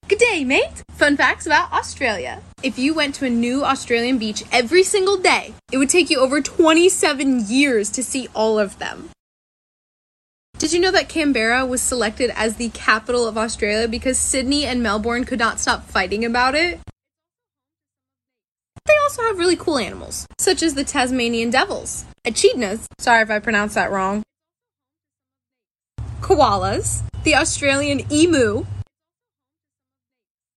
Good day, mate! Fun facts about Australia. If you went to a new Australian beach every single day, it would take you over 27 years to see all of them. Did you know that Canberra was selected as the capital of Australia because Sydney and Melbourne could not stop fighting about it? They also have really cool animals, such as the Tasmanian devils, echidnas, sorry if I pronounced that wrong, koalas, the Australian emu,